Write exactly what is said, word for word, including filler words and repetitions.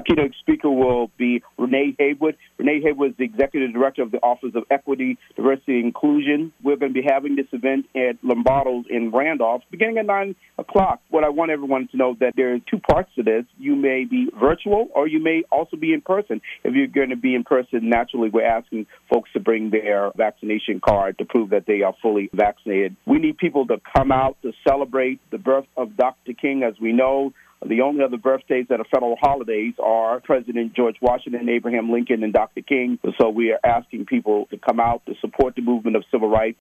keynote speaker will be Renee Haywood. Renee Haywood is the Executive Director of the Office of Equity, Diversity, and Inclusion. We're going to be having this event at Lombardo's in Randolph beginning at nine o'clock. What I want everyone to know that there are two parts to this. You may be virtual or you may also be in person. If you're going to be in person, naturally, we're asking folks to bring their vaccination card to prove that they are fully vaccinated. We need people to come out to celebrate the birth of Doctor King. As we know, the only other birthdays that are federal holidays are President George Washington, Abraham Lincoln, and Doctor King. So we are asking people to come out to support the movement of civil rights